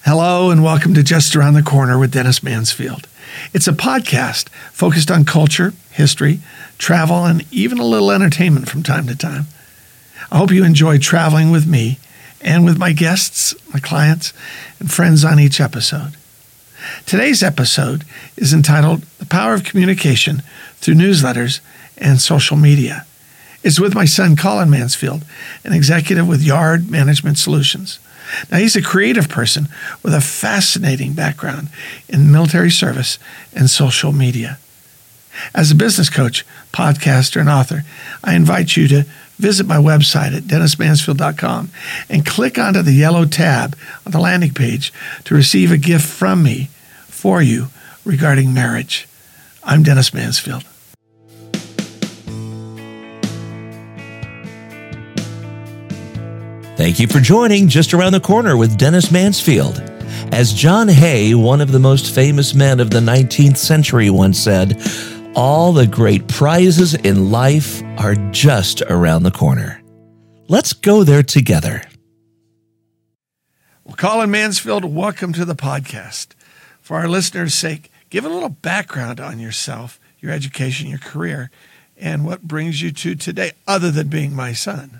Hello and welcome to Just Around the Corner with Dennis Mansfield. It's a podcast focused on culture, history, travel, and even a little entertainment from time to time. I hope you enjoy traveling with me and with my guests, my clients, and friends on each episode. Today's episode is entitled The Power of Communication Through Newsletters and Social Media. It's with my son, Colin Mansfield, an executive with Yard Management Solutions. Now, he's a creative person with a fascinating background in military service and social media. As a business coach, podcaster, and author, I invite you to visit my website at dennismansfield.com and click onto the yellow tab on the landing page to receive a gift from me for you regarding marriage. I'm Dennis Mansfield. Thank you for joining Just Around the Corner with Dennis Mansfield. As John Hay, one of the most famous men of the 19th century, once said, all the great prizes in life are just around the corner. Let's go there together. Well, Colin Mansfield, welcome to the podcast. For our listeners' sake, give a little background on yourself, your education, your career, and what brings you to today, other than being my son.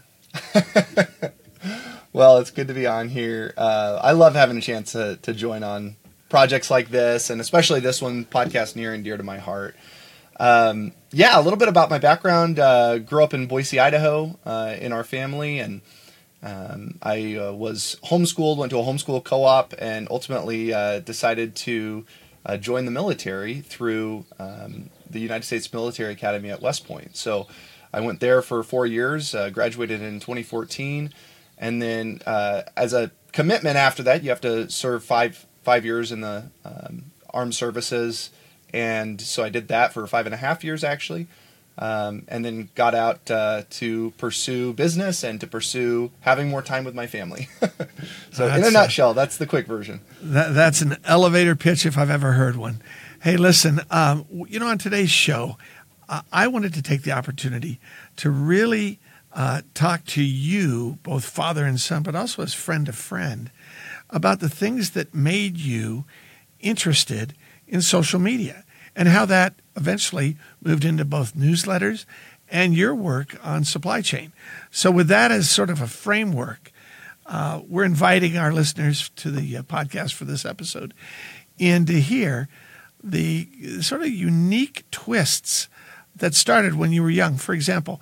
Well, it's good to be on here. I love having a chance to join on projects like this, and especially this one, podcast near and dear to my heart. A little bit about my background. Grew up in Boise, Idaho, in our family, and I was homeschooled, went to a homeschool co-op, and ultimately decided to join the military through the United States Military Academy at West Point. So I went there for 4 years, graduated in 2014. And then as a commitment after that, you have to serve five years in the armed services. And so I did that for 5.5 years, actually. And then got out to pursue business and to pursue having more time with my family. So in a nutshell, that's the quick version. That's an elevator pitch if I've ever heard one. Hey, listen, on today's show, I wanted to take the opportunity to really talk to you, both father and son, but also as friend to friend, about the things that made you interested in social media and how that eventually moved into both newsletters and your work on supply chain. So with that as sort of a framework, we're inviting our listeners to the podcast for this episode and to hear the sort of unique twists that started when you were young. For example,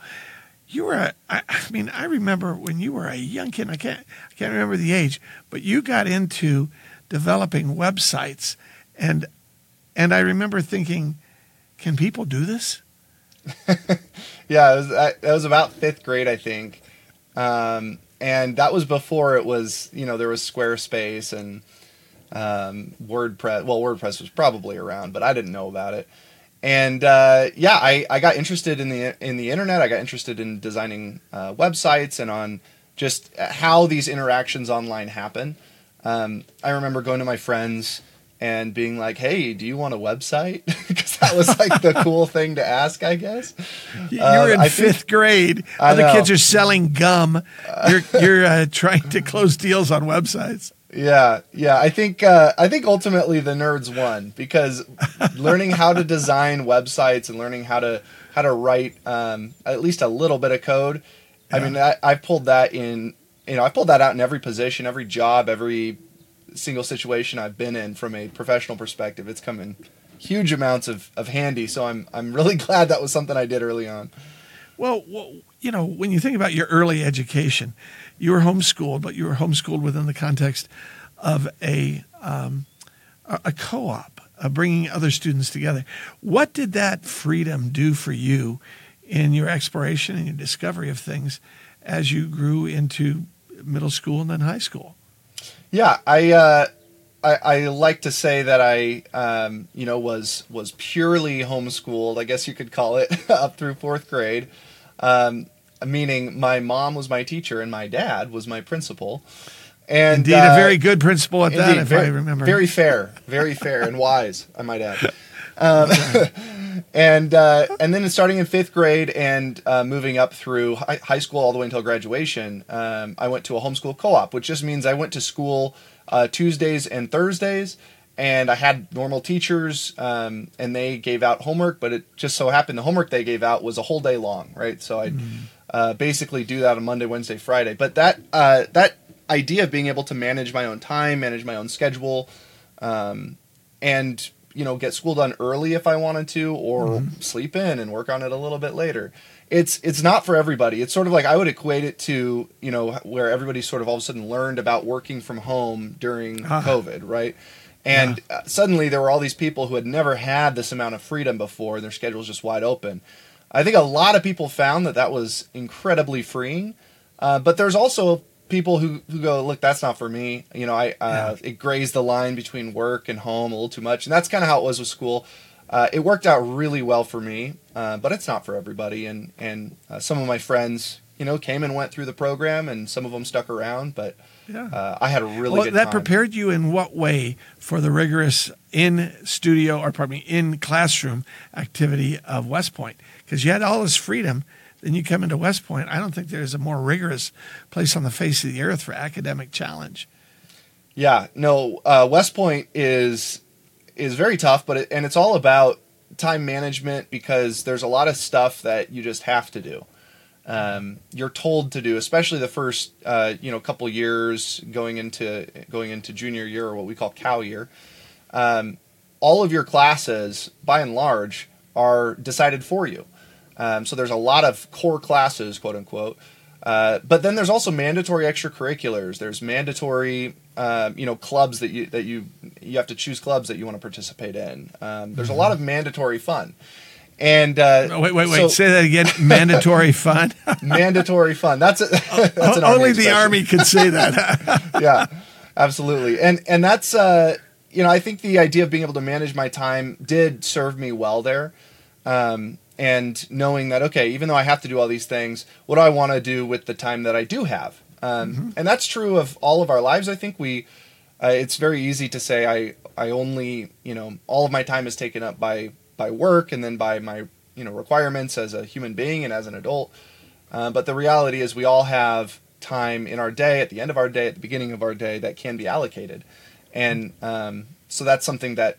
I remember when you were a young kid, I can't remember the age, but you got into developing websites, and I remember thinking, can people do this? Yeah, it was about 5th grade, I think. And that was before it was, there was Squarespace and WordPress. Well, WordPress was probably around, but I didn't know about it. And I got interested in the internet. I got interested in designing websites and on just how these interactions online happen. I remember going to my friends and being like, "Hey, do you want a website?" Because that was like the cool thing to ask, I guess. You were in 5th grade. Other kids are selling gum. You're trying to close deals on websites. Yeah. I think ultimately the nerds won because learning how to design websites and learning how to write at least a little bit of code. Yeah. I mean, I pulled that in. I pulled that out in every position, every job, every single situation I've been in from a professional perspective. It's come in huge amounts of handy. So I'm really glad that was something I did early on. Well, when you think about your early education, you were homeschooled, but you were homeschooled within the context of a co-op, bringing other students together. What did that freedom do for you in your exploration and your discovery of things as you grew into middle school and then high school? Yeah, I like to say that I was purely homeschooled, I guess you could call it, up through 4th grade. Meaning my mom was my teacher and my dad was my principal. And indeed, a very good principal at that, if I remember. Very fair and wise, I might add. And then starting in 5th grade and moving up through high school all the way until graduation, I went to a homeschool co-op, which just means I went to school Tuesdays and Thursdays. And I had normal teachers, and they gave out homework, but it just so happened the homework they gave out was a whole day long, right? So I'd basically do that on Monday, Wednesday, Friday. But that idea of being able to manage my own time, manage my own schedule, and get school done early if I wanted to, or sleep in and work on it a little bit later. It's not for everybody. It's sort of like I would equate it to where everybody sort of all of a sudden learned about working from home during COVID, right? And suddenly there were all these people who had never had this amount of freedom before, and their schedule's just wide open. I think a lot of people found that was incredibly freeing, but there's also people who go, look, that's not for me. It grazed the line between work and home a little too much, and that's kind of how it was with school. It worked out really well for me, but it's not for everybody. And some of my friends, came and went through the program, and some of them stuck around, but I had a really good time. That prepared you in what way for the rigorous in classroom activity of West Point? Because you had all this freedom, then you come into West Point. I don't think there's a more rigorous place on the face of the earth for academic challenge. Yeah, no, West Point is very tough, but it's all about time management, because there's a lot of stuff that you just have to do. You're told to do, especially the first couple years going into junior year, or what we call cow year. All of your classes, by and large, are decided for you. So there's a lot of core classes, quote unquote. But then there's also mandatory extracurriculars. There's mandatory clubs that you have to choose clubs that you want to participate in. There's a lot of mandatory fun. And wait! Say that again. Mandatory fun. Mandatory fun. That's an Army only expression. The Army could say that. Yeah, absolutely. And that's I think the idea of being able to manage my time did serve me well there. And knowing that, okay, even though I have to do all these things, what do I want to do with the time that I do have? And that's true of all of our lives. I think it's very easy to say I only all of my time is taken up by work, and then by my requirements as a human being and as an adult. But the reality is we all have time in our day, at the end of our day, at the beginning of our day, that can be allocated. And so that's something that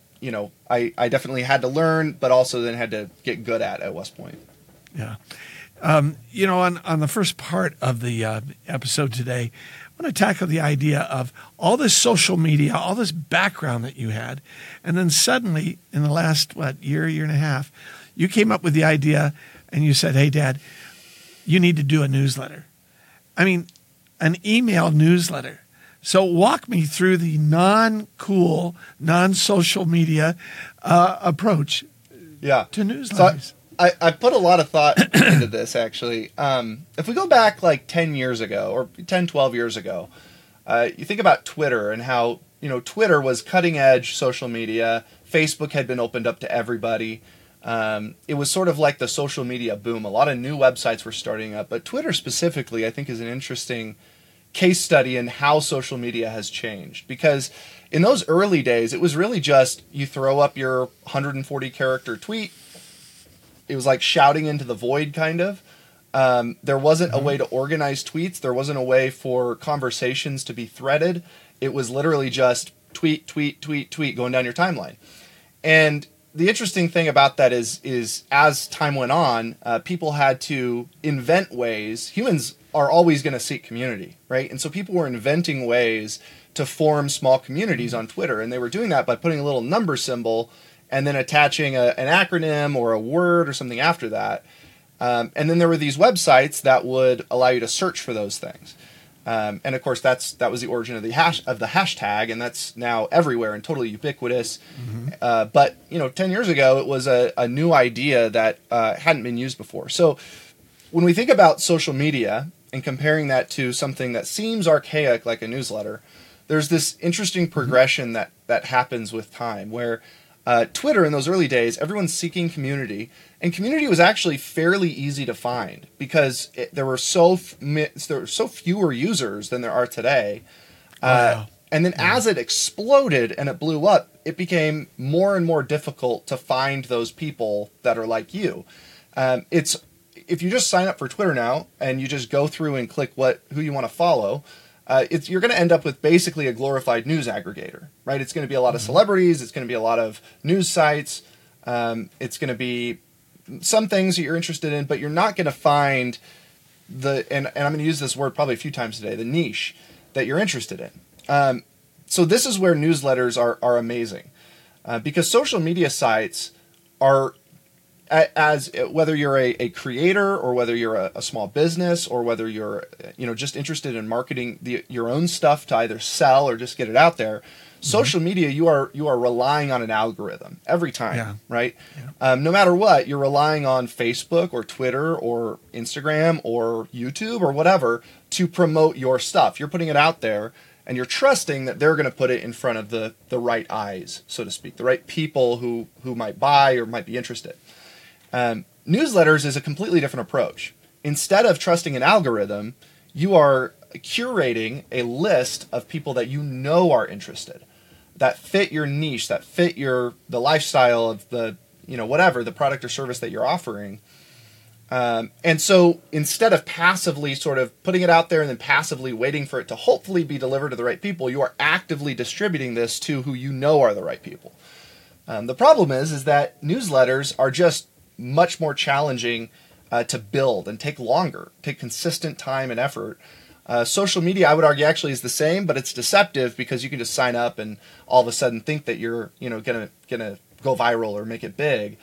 I definitely had to learn, but also then had to get good at West Point. Yeah. On the first part of the episode today, I want to tackle the idea of all this social media, all this background that you had, and then suddenly in the last, year and a half, you came up with the idea and you said, hey, Dad, you need to do a newsletter. I mean, an email newsletter. So walk me through the non-cool, non-social media approach to newsletters. So I put a lot of thought into this, actually. If we go back like 10 years ago, or 10, 12 years ago, you think about Twitter and how, Twitter was cutting-edge social media. Facebook had been opened up to everybody. It was sort of like the social media boom. A lot of new websites were starting up. But Twitter specifically, I think, is an interesting case study in how social media has changed. Because in those early days, it was really just you throw up your 140-character tweet. It was like shouting into the void, kind of. There wasn't a way to organize tweets. There wasn't a way for conversations to be threaded. It was literally just tweet, tweet, tweet, tweet going down your timeline. And the interesting thing about that is as time went on, people had to invent ways. Humans are always going to seek community, right? And so people were inventing ways to form small communities on Twitter. And they were doing that by putting a little number symbol and then attaching an acronym or a word or something after that. And then there were these websites that would allow you to search for those things. And of course, that was the origin of the hashtag, and that's now everywhere and totally ubiquitous. But 10 years ago, it was a new idea that hadn't been used before. So when we think about social media and comparing that to something that seems archaic, like a newsletter, there's this interesting progression that happens with time, where Twitter in those early days, everyone's seeking community, and community was actually fairly easy to find because there were so fewer users than there are today. And then as it exploded and it blew up, it became more and more difficult to find those people that are like you. If you just sign up for Twitter now and you just go through and click who you want to follow, you're going to end up with basically a glorified news aggregator, right? It's going to be a lot of celebrities. It's going to be a lot of news sites. It's going to be some things that you're interested in, but you're not going to find and I'm going to use this word probably a few times today, the niche that you're interested in. So this is where newsletters are amazing, because social media sites are, as whether you're a creator or whether you're a small business or whether you're just interested in marketing your own stuff to either sell or just get it out there. Social media, you are relying on an algorithm every time, right? Yeah. No matter what, you're relying on Facebook or Twitter or Instagram or YouTube or whatever to promote your stuff. You're putting it out there, and you're trusting that they're going to put it in front of the right eyes, so to speak, the right people who might buy or might be interested. Newsletters is a completely different approach. Instead of trusting an algorithm, you are curating a list of people that you know are interested, that fit your niche, that fit the lifestyle of the product or service that you're offering. And so instead of passively sort of putting it out there and then passively waiting for it to hopefully be delivered to the right people, you are actively distributing this to who you know are the right people. The problem is that newsletters are just much more challenging to build and take consistent time and effort. Social media, I would argue, actually is the same, but it's deceptive because you can just sign up and all of a sudden think that you're gonna go viral or make it big.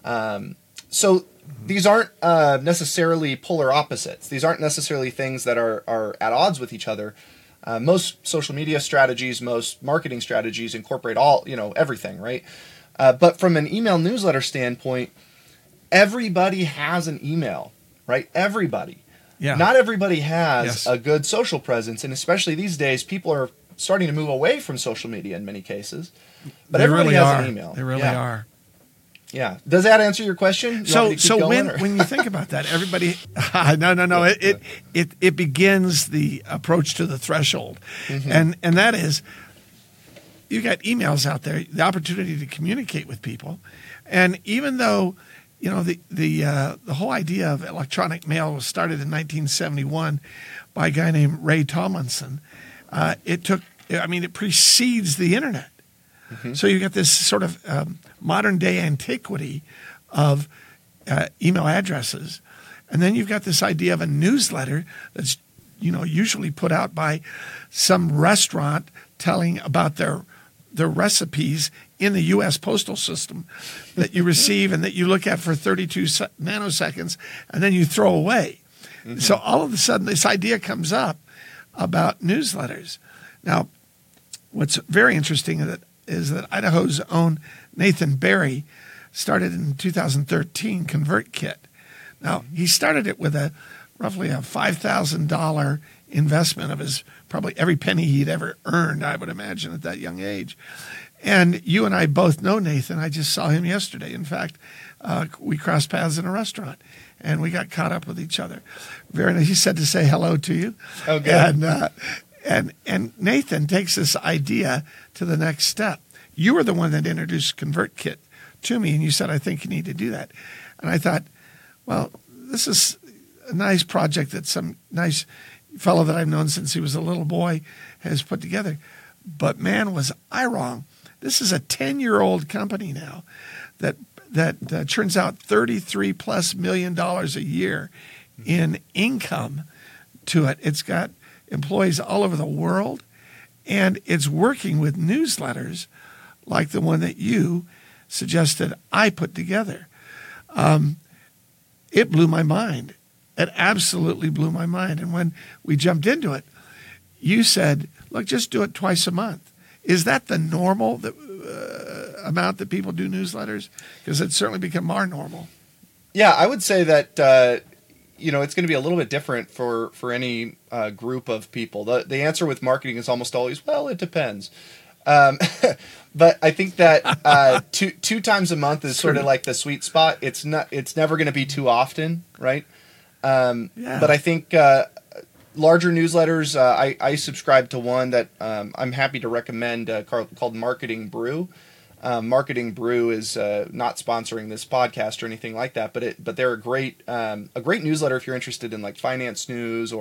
So these aren't necessarily polar opposites. These aren't necessarily things that are at odds with each other. Most social media strategies, most marketing strategies incorporate everything, right? But from an email newsletter standpoint, everybody has an email, right? Everybody. Yeah. Not everybody has a good social presence, and especially these days, people are starting to move away from social media in many cases. But everybody has an email. They really are. Yeah. Does that answer your question? When you think about that, everybody, no. It begins the approach to the threshold, and that is, you got emails out there, the opportunity to communicate with people, and even though the whole idea of electronic mail was started in 1971 by a guy named Ray Tomlinson. It precedes the internet. So you get this sort of modern day antiquity of email addresses, and then you've got this idea of a newsletter that's usually put out by some restaurant telling about their recipes in the U.S. postal system that you receive and that you look at for 32 nanoseconds and then you throw away. So all of a sudden this idea comes up about newsletters. Now, what's very interesting is that Idaho's own Nathan Barry started in 2013 ConvertKit. Now, he started it with roughly a $5,000 investment of his probably every penny he'd ever earned, I would imagine, at that young age. And you and I both know Nathan. I just saw him yesterday. In fact, we crossed paths in a restaurant, and we got caught up with each other. Very nice. He said to say hello to you. Oh, good. And Nathan takes this idea to the next step. You were the one that introduced ConvertKit to me, and you said, I think you need to do that. And I thought, well, this is a nice project that some nice fellow that I've known since he was a little boy has put together. But man, was I wrong. This is a 10-year-old company now that churns out $33+ million a year in income to it. It's got employees all over the world, and it's working with newsletters like the one that you suggested I put together. It blew my mind. It absolutely blew my mind. And when we jumped into it, you said, look, just do it twice a month. Is that the normal amount that people do newsletters? Because it's certainly become our normal. Yeah, I would say that it's going to be a little bit different for any group of people. The answer with marketing is almost always, well, it depends. But I think that two times a month is sort of like the sweet spot. It's never going to be too often, right? But I think larger newsletters, I subscribe to one that I'm happy to recommend called Marketing Brew. Marketing Brew is not sponsoring this podcast or anything like that, but they're a great newsletter if you're interested in like finance news or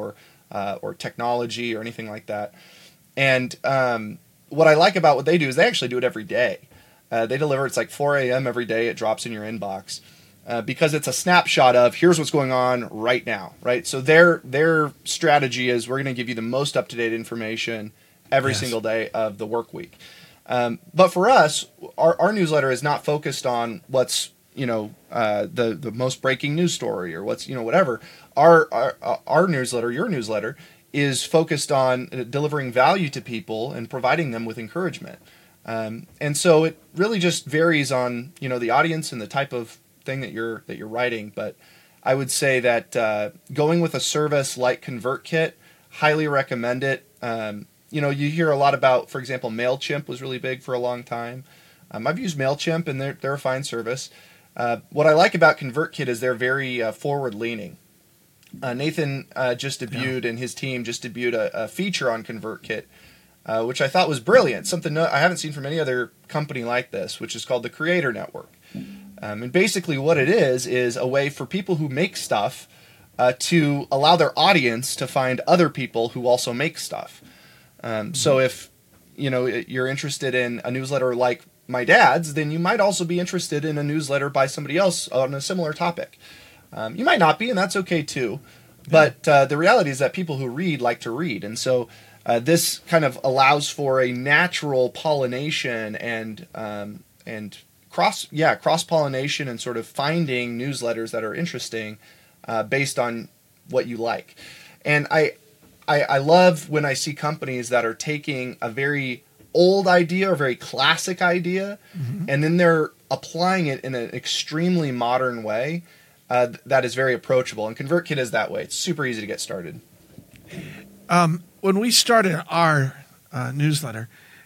or technology or anything like that. And what I like about what they do is they actually do it every day. They deliver, it's like 4 a.m. every day. It drops in your inbox because it's a snapshot of here's what's going on right now, right? So their strategy is we're going to give you the most up-to-date information every single day of the work week. But for us, our newsletter is not focused on what's, the most breaking news story or what's, whatever. Our newsletter, your newsletter, is focused on delivering value to people and providing them with encouragement. And so it really just varies on, the audience and the type of thing that you're writing. But I would say that going with a service like ConvertKit, highly recommend it. You hear a lot about, for example, MailChimp was really big for a long time. I've used MailChimp, and they're a fine service. What I like about ConvertKit is they're very forward-leaning. Nathan and his team just debuted a feature on ConvertKit, which I thought was brilliant. Something I haven't seen from any other company like this, which is called the Creator Network. And basically what it is a way for people who make stuff to allow their audience to find other people who also make stuff. So if you're interested in a newsletter like my dad's, then you might also be interested in a newsletter by somebody else on a similar topic. You might not be, and that's okay too. But the reality is that people who read like to read, and so this kind of allows for a natural pollination and cross pollination and sort of finding newsletters that are interesting based on what you like. And I love when I see companies that are taking a very old idea or very classic idea, and then they're applying it in an extremely modern way that is very approachable. And ConvertKit is that way. It's super easy to get started. When we started our newsletter,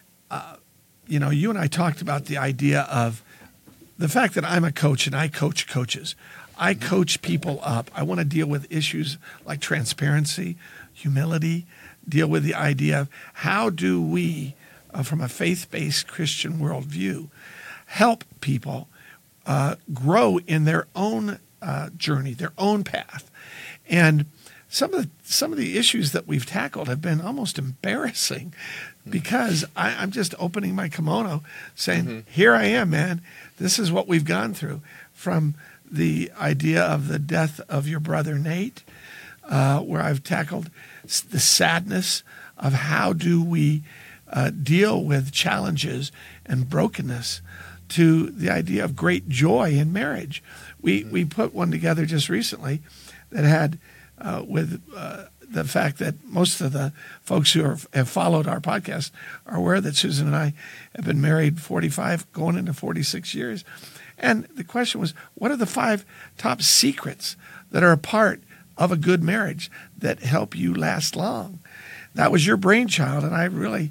you and I talked about the idea of the fact that I'm a coach and I coach coaches. I coach people up. I want to deal with issues like transparency, humility, deal with the idea of how do we, from a faith-based Christian worldview, help people grow in their own journey, their own path. And some of the issues that we've tackled have been almost embarrassing because I'm just opening my kimono saying, here I am, man. This is what we've gone through, from the idea of the death of your brother Nate, where I've tackled the sadness of how do we deal with challenges and brokenness, to the idea of great joy in marriage. We put one together just recently that had with the fact that most of the folks who have followed our podcast are aware that Susan and I have been married 45, going into 46 years. And the question was, what are the 5 top secrets that are a part of a good marriage that help you last long? That was your brainchild, and I really,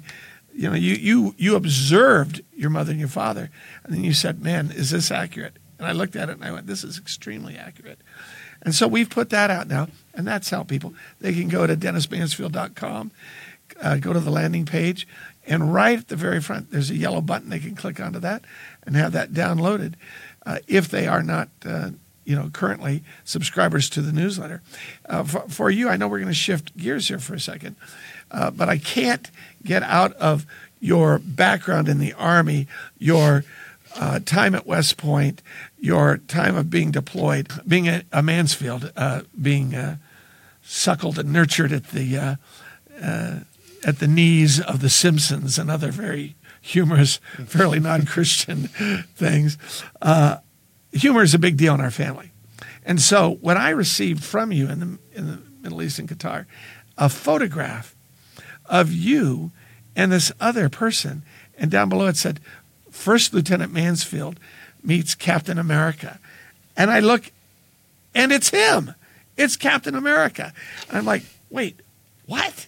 you observed your mother and your father, and then you said, man, is this accurate? And I looked at it and I went, this is extremely accurate. And so we've put that out now, and that's how people, they can go to DennisMansfield.com, go to the landing page, and right at the very front, there's a yellow button. They can click onto that and have that downloaded if they are not, currently subscribers to the newsletter. For you, I know we're going to shift gears here for a second, but I can't get out of your background in the Army, your time at West Point, your time of being deployed, being a Mansfield, being suckled and nurtured at the knees of the Simpsons and other very humorous, fairly non-Christian things. Humor is a big deal in our family. And so when I received from you in the Middle East and Qatar a photograph of you and this other person, and down below it said, First Lieutenant Mansfield meets Captain America. And I look, and it's him. It's Captain America. And I'm like, wait, what?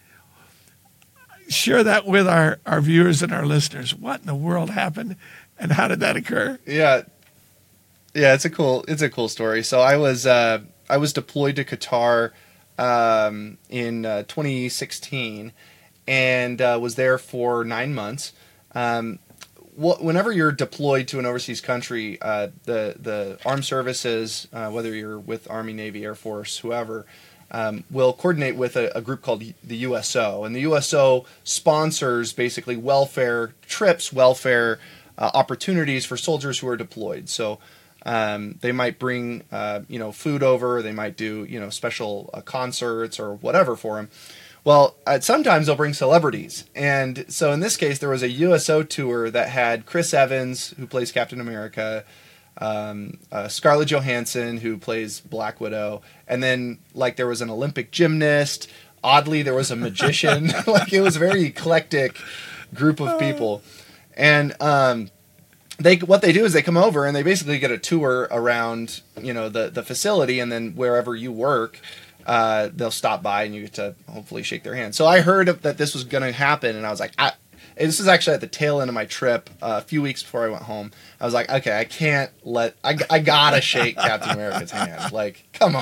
Share that with our viewers and our listeners. What in the world happened, and how did that occur? Yeah, it's a cool story. So I was deployed to Qatar in 2016, and was there for 9 months. Whenever you're deployed to an overseas country, the armed services, whether you're with Army, Navy, Air Force, whoever, will coordinate with a group called the USO, and the USO sponsors basically welfare trips, welfare opportunities for soldiers who are deployed. So they might bring food over, they might do special concerts or whatever for them. Well, sometimes they'll bring celebrities, and so in this case, there was a USO tour that had Chris Evans, who plays Captain America, Scarlett Johansson, who plays Black Widow, and then there was an Olympic gymnast. Oddly, there was a magician. It was a very eclectic group of people, and what they do is they come over and they basically get a tour around the facility, and then wherever you work, they'll stop by and you get to hopefully shake their hand. So I heard that this was going to happen, and I was like, this is actually at the tail end of my trip, a few weeks before I went home. I was like, okay, I gotta shake Captain America's hand. Come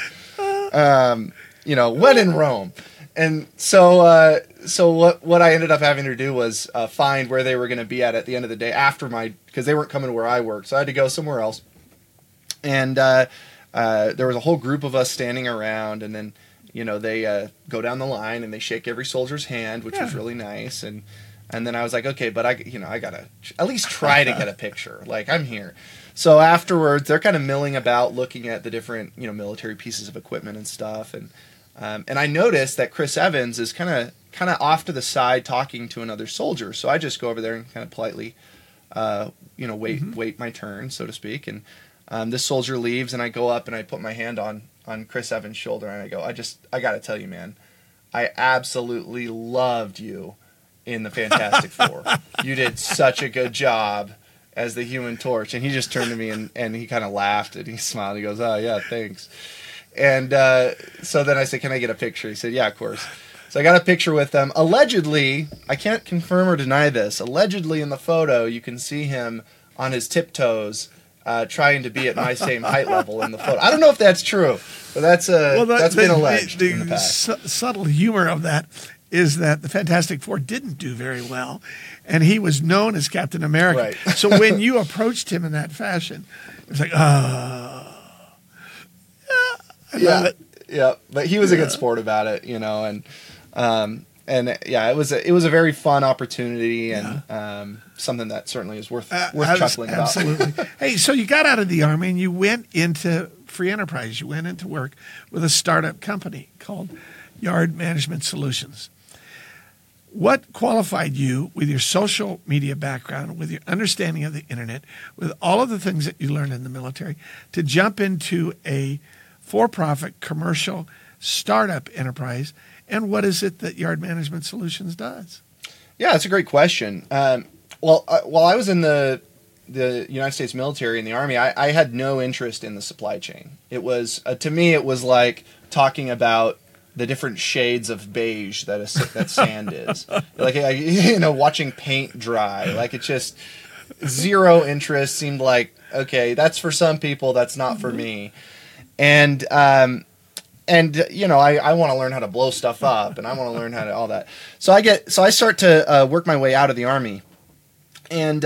on. When in Rome. And so what I ended up having to do was find where they were going to be at the end of the day because they weren't coming to where I worked. So I had to go somewhere else. And there was a whole group of us standing around, and then, they go down the line and they shake every soldier's hand, which was really nice. And then I was like, okay, but I gotta at least try to get a picture. I'm here. So afterwards, they're kind of milling about, looking at the different, military pieces of equipment and stuff. And I noticed that Chris Evans is kind of off to the side talking to another soldier. So I just go over there and kind of politely, wait my turn, so to speak. And this soldier leaves, and I go up and I put my hand on Chris Evans' shoulder, and I go, I gotta tell you, man, I absolutely loved you in the Fantastic Four. You did such a good job as the Human Torch. And he just turned to me and he kind of laughed and he smiled. He goes, oh, yeah, thanks. And so then I said, can I get a picture? He said, yeah, of course. So I got a picture with them. Allegedly, I can't confirm or deny this, allegedly in the photo, you can see him on his tiptoes trying to be at my same height level in the photo. I don't know if that's true, but that's been alleged in the past. Subtle humor of that is that the Fantastic Four didn't do very well, and he was known as Captain America. Right. So when you approached him in that fashion, it was like, I love it. Yeah, but he was a good sport about it, and it was a very fun opportunity, and something that certainly is worth chuckling about. Absolutely. Hey, so you got out of the Army and you went into free enterprise. You went into work with a startup company called Yard Management Solutions. What qualified you with your social media background, with your understanding of the internet, with all of the things that you learned in the military, to jump into a for-profit commercial startup enterprise? And what is it that Yard Management Solutions does? Yeah, that's a great question. While I was in the United States military in the Army, I had no interest in the supply chain. It was to me, it was like talking about the different shades of beige that sand is. Watching paint dry. It just zero interest. Seemed like, okay, that's for some people, that's not for me. And I want to learn how to blow stuff up, and I want to learn how to all that. So I start to work my way out of the Army, and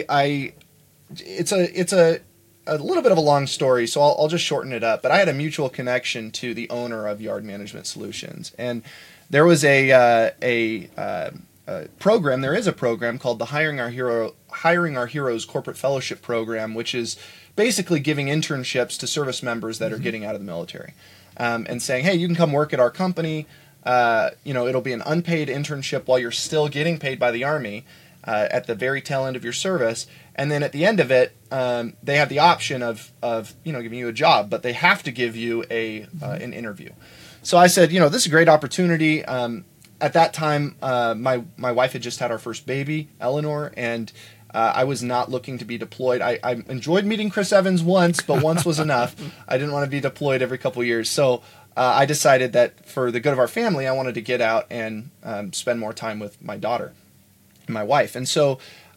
it's a little bit of a long story, so I'll just shorten it up. But I had a mutual connection to the owner of Yard Management Solutions, and there was a program. There is a program called the Hiring Our Heroes Corporate Fellowship Program, which is basically giving internships to service members that are getting out of the military, and saying, hey, you can come work at our company. It'll be an unpaid internship while you're still getting paid by the Army at the very tail end of your service. And then at the end of it, they have the option of giving you a job, but they have to give you an interview. So I said, this is a great opportunity. At that time, my wife had just had our first baby, Eleanor, and I was not looking to be deployed. I enjoyed meeting Chris Evans once, but once was enough. I didn't want to be deployed every couple years. So I decided that for the good of our family, I wanted to get out and spend more time with my daughter and my wife. And so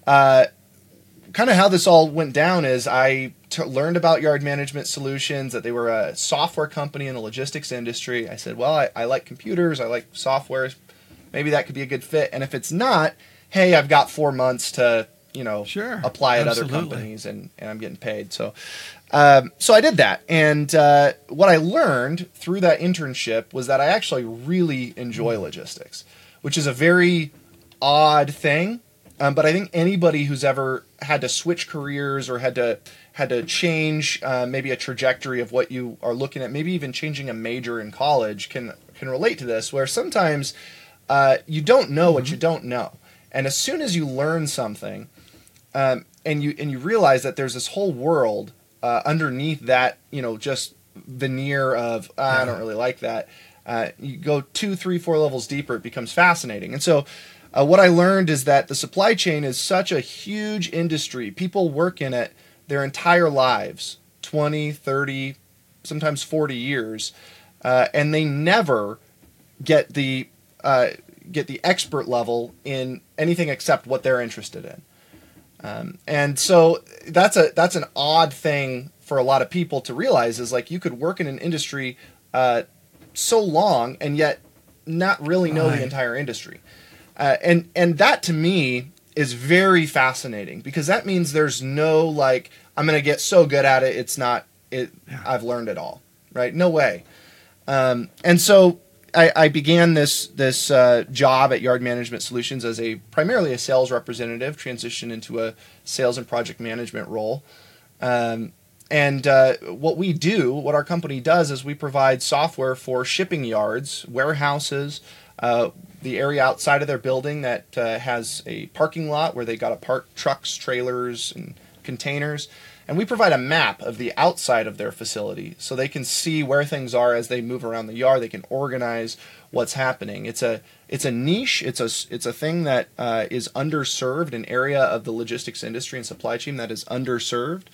kind of how this all went down is I learned about Yard Management Solutions, that they were a software company in the logistics industry. I said, well, I like computers. I like software. Maybe that could be a good fit. And if it's not, hey, I've got 4 months to Sure, apply at absolutely. other companies, and I'm getting paid. So I did that. And what I learned through that internship was that I actually really enjoy logistics, which is a very odd thing. But I think anybody who's ever had to switch careers or had to change maybe a trajectory of what you are looking at, maybe even changing a major in college, can relate to this, where sometimes you don't know what you don't know. And as soon as you learn something, and you realize that there's this whole world underneath that, just veneer of I don't really like that. You go 2, 3, 4 levels deeper, it becomes fascinating. And so what I learned is that the supply chain is such a huge industry. People work in it their entire lives, 20, 30, sometimes 40 years, and they never get the expert level in anything except what they're interested in. And so that's an odd thing for a lot of people to realize, is like you could work in an industry so long and yet not really know the entire industry. And that to me is very fascinating, because that means there's no like, I'm going to get so good at it, I've learned it all, right? No way. And so I began this job at Yard Management Solutions as primarily a sales representative, transitioned into a sales and project management role. And what our company does is we provide software for shipping yards, warehouses, the area outside of their building that has a parking lot where they got to park trucks, trailers, and containers. And we provide a map of the outside of their facility so they can see where things are as they move around the yard. They can organize what's happening. It's a niche. It's a thing that is underserved, an area of the logistics industry and supply chain that is underserved.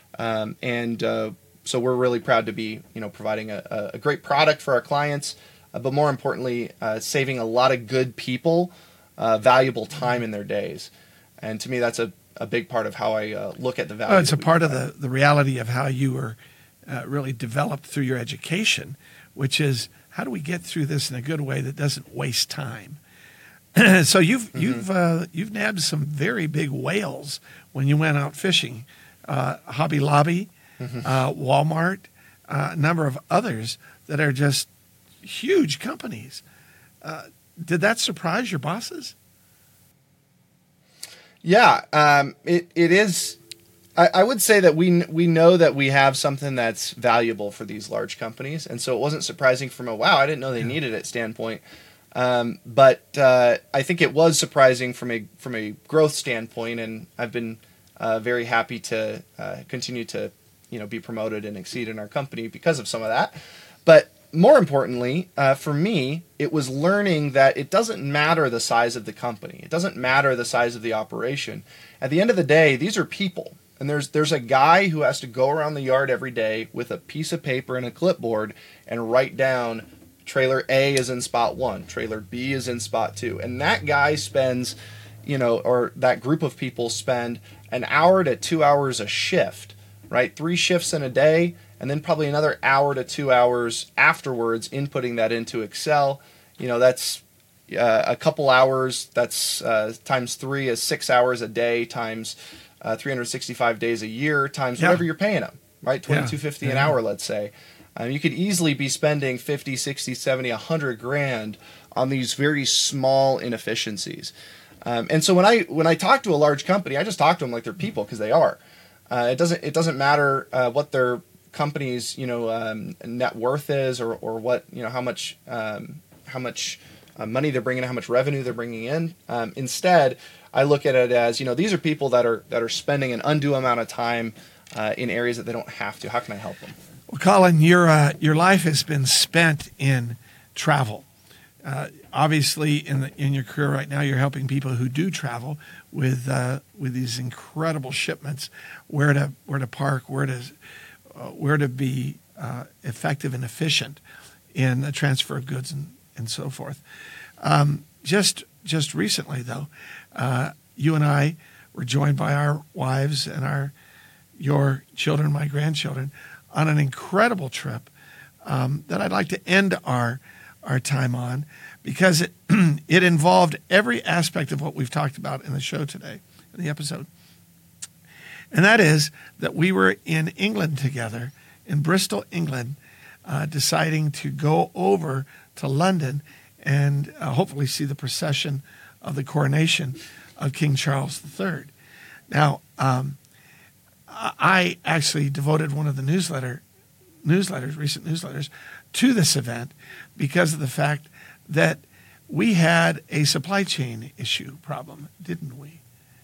So we're really proud to be providing a great product for our clients, but more importantly, saving a lot of good people valuable time in their days. And to me, that's a big part of how I look at the value. Well, it's a part of the reality of how you were really developed through your education, which is, how do we get through this in a good way that doesn't waste time? So you've nabbed some very big whales when you went out fishing, Hobby Lobby, Walmart, a number of others that are just huge companies. Did that surprise your bosses? Yeah, it is. I would say that we know that we have something that's valuable for these large companies, and so it wasn't surprising from a wow, I didn't know they needed it standpoint. But I think it was surprising from a growth standpoint, and I've been very happy to continue to be promoted and exceed in our company because of some of that. But more importantly, for me, it was learning that it doesn't matter the size of the company. It doesn't matter the size of the operation. At the end of the day, these are people. And there's a guy who has to go around the yard every day with a piece of paper and a clipboard and write down trailer A is in spot 1, trailer B is in spot 2. And that guy spends, or that group of people spend an hour to 2 hours a shift, right? 3 shifts in a day. And then probably another hour to 2 hours afterwards inputting that into Excel. That's a couple hours. That's times 3 is 6 hours a day times 365 days a year times whatever you're paying them, right? $22.50 an hour, let's say. You could easily be spending 50, 60, 70, 100 grand on these very small inefficiencies. And so when I talk to a large company, I just talk to them like they're people, because they are. It doesn't matter what their company's net worth is, or what how much money they're bringing in, how much revenue they're bringing in. Instead, I look at it as these are people that are spending an undue amount of time in areas that they don't have to. How can I help them? Well, Colin, your life has been spent in travel. Obviously, in your career right now, you're helping people who do travel with these incredible shipments, where to park, where to be effective and efficient in the transfer of goods and so forth. Just recently, though, you and I were joined by our wives and your children, my grandchildren, on an incredible trip that I'd like to end our time on, because it involved every aspect of what we've talked about in the show today. in the episode. And that is that we were in England together, in Bristol, England, deciding to go over to London and hopefully see the procession of the coronation of King Charles III. Now, I actually devoted one of the recent newsletters, to this event because of the fact that we had a supply chain issue problem, didn't we?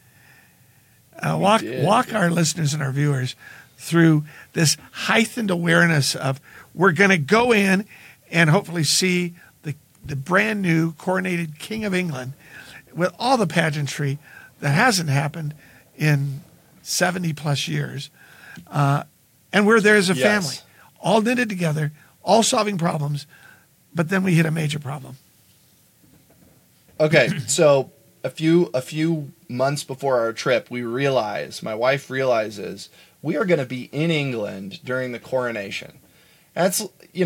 Walk our listeners and our viewers through this heightened awareness of we're going to go in and hopefully see the brand new coronated King of England with all the pageantry that hasn't happened in 70 plus years. And we're there as a family, all knitted together, all solving problems. But then we hit a major problem. Okay, so a few months before our trip, my wife realizes we are going to be in England during the coronation. That's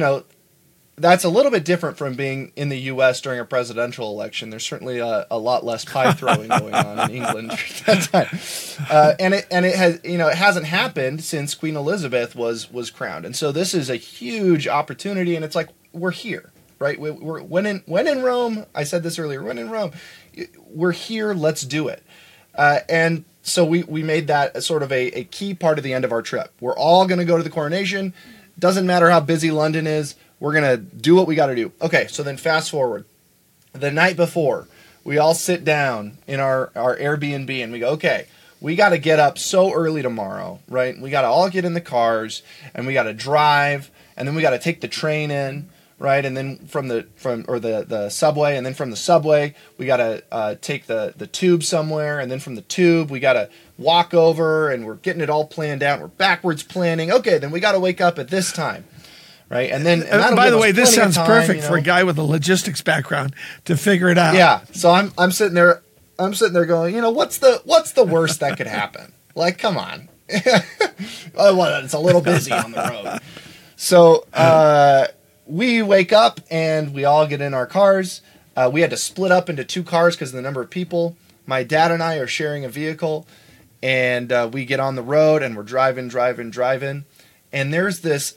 a little bit different from being in the U.S. during a presidential election. There's certainly a lot less pie throwing going on in England during that time, and it has it hasn't happened since Queen Elizabeth was crowned, and so this is a huge opportunity, and it's like we're here, right? We're when in Rome. I said this earlier. When in Rome, we're here. Let's do it, and so we made that sort of a key part of the end of our trip. We're all going to go to the coronation. Doesn't matter how busy London is. We're going to do what we got to do. Okay, so then fast forward. The night before, we all sit down in our Airbnb and we go, okay, we got to get up so early tomorrow, right? We got to all get in the cars and we got to drive and then we got to take the train in, right? And then the subway, and then from the subway, we got to take the tube somewhere, and then from the tube, we got to walk over, and we're getting it all planned out. We're backwards planning. Okay, then we got to wake up at this time. Right, and by the way, this sounds perfect for a guy with a logistics background to figure it out. Yeah, so I'm sitting there going, what's the worst that could happen? Like, come on, it's a little busy on the road. So we wake up and we all get in our cars. We had to split up into two cars because of the number of people. My dad and I are sharing a vehicle, and we get on the road and we're driving. And there's this,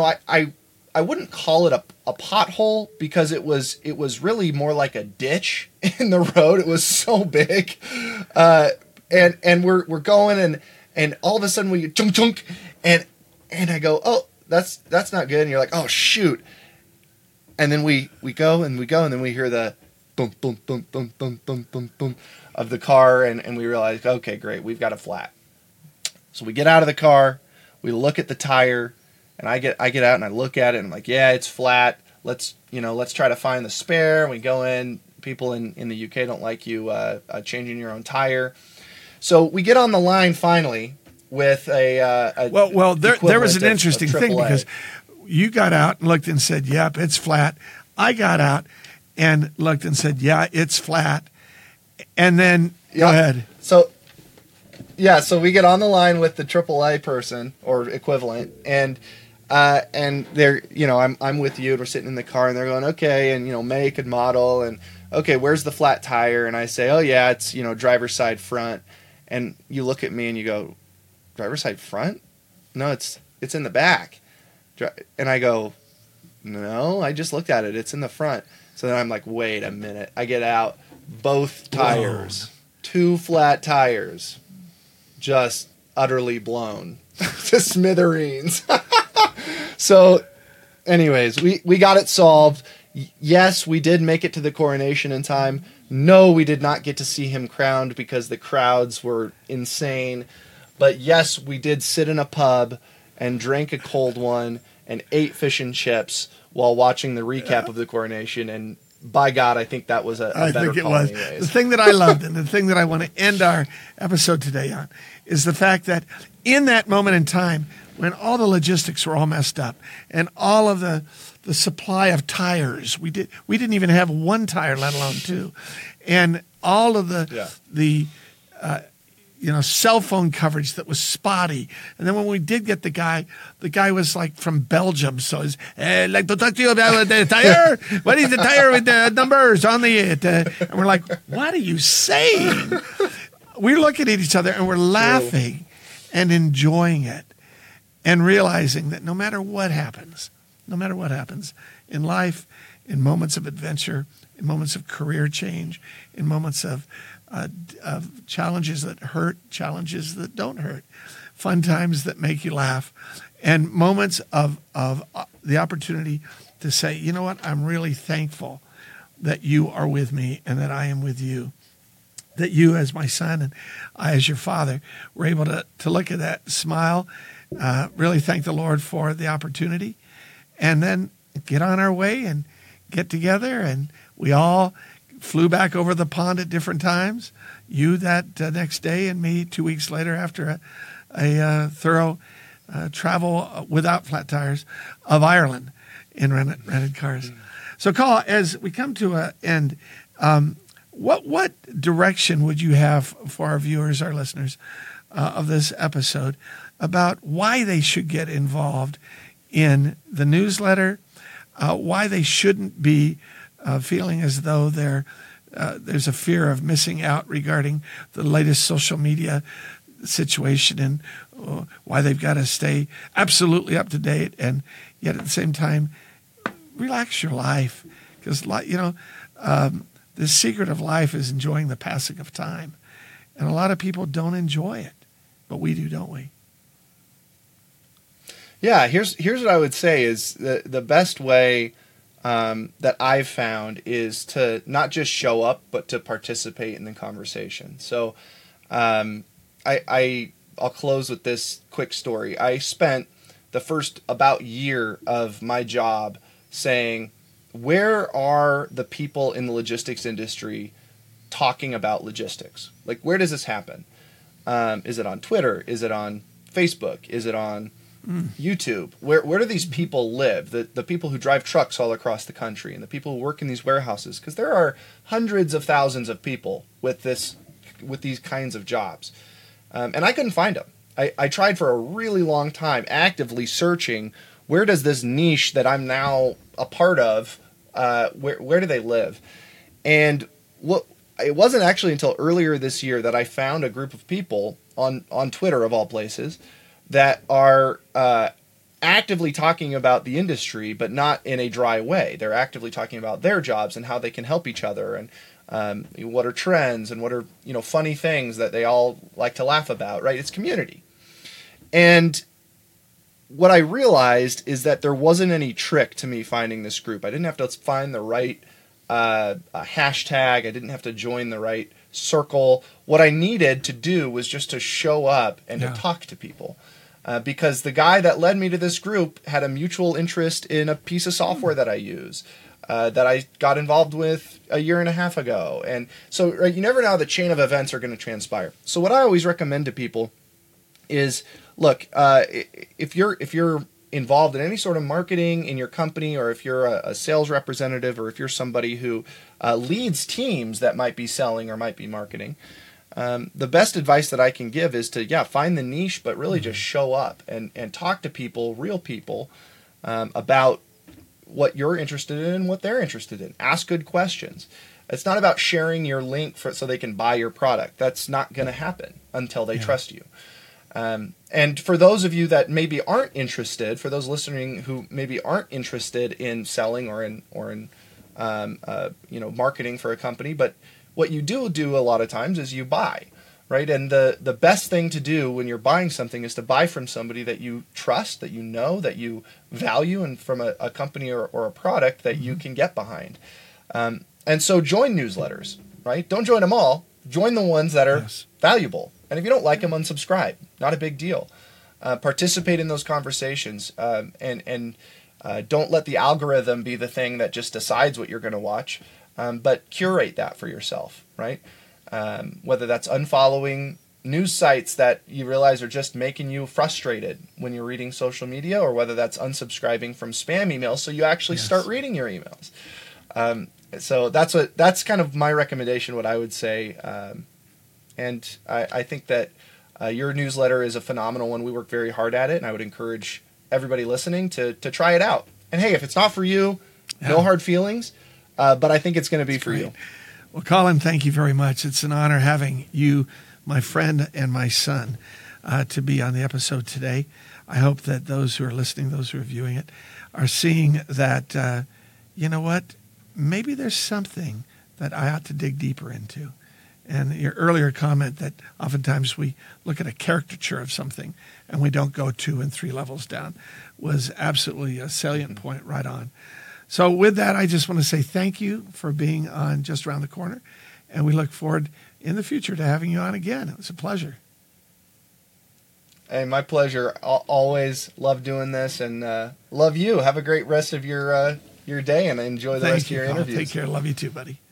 I wouldn't call it a pothole because it was really more like a ditch in the road. It was so big, and we're going and all of a sudden we chunk chunk, and I go, oh, that's not good. And you're like, oh shoot, and then we go and then we hear the boom boom boom boom boom boom boom boom of the car, and we realize, okay, great, we've got a flat. So we get out of the car. We look at the tire, and I get out and I look at it, and I'm like, yeah, it's flat. Let's try to find the spare. We go in. People in the UK don't like you changing your own tire. So we get on the line finally with a well, there was an interesting thing because you got out and looked and said, yep, it's flat. I got out and looked and said, yeah, it's flat. And then go ahead. So we get on the line with the AAA person or equivalent, and they're, I'm with you, and we're sitting in the car, and they're going, okay, and make and model, and okay, where's the flat tire? And I say, oh yeah, it's driver's side front, and you look at me and you go, driver's side front? No, it's in the back, and I go, no, I just looked at it, it's in the front. So then I'm like, wait a minute, I get out, both tires, two flat tires. Just utterly blown to smithereens. So anyways, we got it solved. Yes, we did make it to the coronation in time. No, we did not get to see him crowned because the crowds were insane. But yes, we did sit in a pub and drank a cold one and ate fish and chips while watching the recap of the coronation. And by God, I think that was a better call. I think it was. Anyways. The thing that I loved and the thing that I want to end our episode today on is the fact that in that moment in time when all the logistics were all messed up and all of the supply of tires, we didn't even have one tire, let alone two, and all of the cell phone coverage that was spotty. And then when we did get the guy was like from Belgium. So he's, I'd like to talk to you about the tire. What is the tire with the numbers on the it? And we're like, what are you saying? we're looking at each other and we're laughing and enjoying it and realizing that no matter what happens in life, in moments of adventure, in moments of career change, in moments of challenges that hurt, challenges that don't hurt, fun times that make you laugh, and moments of the opportunity to say, you know what, I'm really thankful that you are with me and that I am with you, that you as my son and I as your father were able to look at that, smile, really thank the Lord for the opportunity, and then get on our way and get together. And we all flew back over the pond at different times. You that next day, and me 2 weeks later after a thorough travel without flat tires of Ireland in rented cars. So, Carl, as we come to an end, what direction would you have for our viewers, our listeners of this episode about why they should get involved in the newsletter, why they shouldn't be feeling as though there's a fear of missing out regarding the latest social media situation, and why they've got to stay absolutely up to date, and yet at the same time, relax your life, because the secret of life is enjoying the passing of time, and a lot of people don't enjoy it, but we do, don't we? Yeah, here's what I would say is the best way that I've found is to not just show up, but to participate in the conversation. So I'll close with this quick story. I spent the first about year of my job saying, where are the people in the logistics industry talking about logistics? Like, where does this happen? Is it on Twitter? Is it on Facebook? Is it on YouTube? Where do these people live? The people who drive trucks all across the country, and the people who work in these warehouses, because there are hundreds of thousands of people with these kinds of jobs, and I couldn't find them. I tried for a really long time, actively searching, where does this niche that I'm now a part of, where do they live? And it wasn't actually until earlier this year that I found a group of people on Twitter, of all places, that are actively talking about the industry, but not in a dry way. They're actively talking about their jobs and how they can help each other, and what are trends, and what are funny things that they all like to laugh about. Right? It's community. And what I realized is that there wasn't any trick to me finding this group. I didn't have to find the right hashtag. I didn't have to join the right circle. What I needed to do was just to show up and to talk to people. Because the guy that led me to this group had a mutual interest in a piece of software that I use, that I got involved with a year and a half ago. And so you never know how the chain of events are going to transpire. So what I always recommend to people is, look, if you're involved in any sort of marketing in your company, or if you're a sales representative, or if you're somebody who leads teams that might be selling or might be marketing, the best advice that I can give is to, find the niche, but really just show up and talk to people, real people, about what you're interested in and what they're interested in. Ask good questions. It's not about sharing your link so they can buy your product. That's not going to happen until they trust you. And for those of you that maybe aren't interested, for those listening who maybe aren't interested in selling or in marketing for a company, but what you do a lot of times is you buy, right? And the best thing to do when you're buying something is to buy from somebody that you trust, that you know, that you value, and from a company or a product that you can get behind. And so join newsletters, right? Don't join them all. Join the ones that are valuable. And if you don't like them, unsubscribe. Not a big deal. Participate in those conversations, and don't let the algorithm be the thing that just decides what you're going to watch. But curate that for yourself, right? Whether that's unfollowing news sites that you realize are just making you frustrated when you're reading social media, or whether that's unsubscribing from spam emails so you actually start reading your emails. So that's kind of my recommendation, what I would say. And I think that your newsletter is a phenomenal one. We work very hard at it, and I would encourage everybody listening to try it out. And hey, if it's not for you, no hard feelings. But I think it's going to be for you. Well, Colin, thank you very much. It's an honor having you my friend and my son, to be on the episode today. I hope that those who are listening, those who are viewing it, are seeing that, you know what, maybe there's something that I ought to dig deeper into. And your earlier comment that oftentimes we look at a caricature of something and we don't go 2 and 3 levels down was absolutely a salient point right on. So with that, I just want to say thank you for being on Just Around the Corner. And we look forward in the future to having you on again. It was a pleasure. Hey, my pleasure. Always love doing this, and love you. Have a great rest of your day, and enjoy the rest of your interviews. Take care. Love you too, buddy.